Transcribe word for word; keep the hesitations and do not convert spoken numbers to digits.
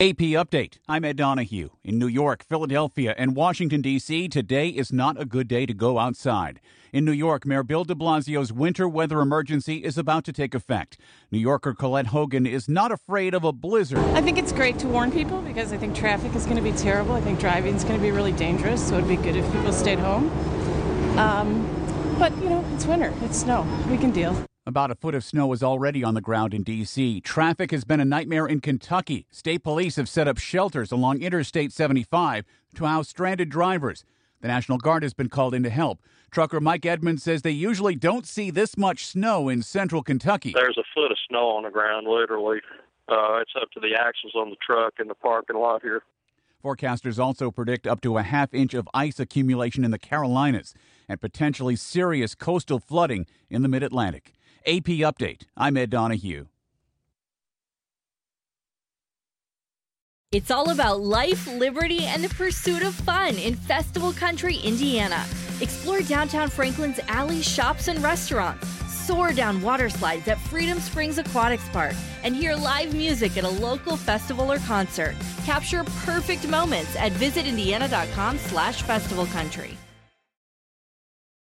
A P Update. I'm Ed Donahue. In New York, Philadelphia, and Washington, D C, today is not a good day to go outside. In New York, Mayor Bill de Blasio's winter weather emergency is about to take effect. New Yorker Colette Hogan is not afraid of a blizzard. I think it's great to warn people because I think traffic is going to be terrible. I think driving is going to be really dangerous, so it'd be good if people stayed home. Um, but, you know, it's winter. It's snow. We can deal. About a foot of snow is already on the ground in D C. Traffic has been a nightmare in Kentucky. State police have set up shelters along Interstate seventy-five to house stranded drivers. The National Guard has been called in to help. Trucker Mike Edmonds says they usually don't see this much snow in central Kentucky. There's a foot of snow on the ground, literally. Uh, it's up to the axles on the truck in the parking lot here. Forecasters also predict up to a half inch of ice accumulation in the Carolinas and potentially serious coastal flooding in the mid-Atlantic. A P Update. I'm Ed Donahue. It's all about life, liberty, and the pursuit of fun in Festival Country, Indiana. Explore downtown Franklin's alleys, shops, and restaurants. Soar down water slides at Freedom Springs Aquatics Park and hear live music at a local festival or concert. Capture perfect moments at visitindiana.com slash festival country.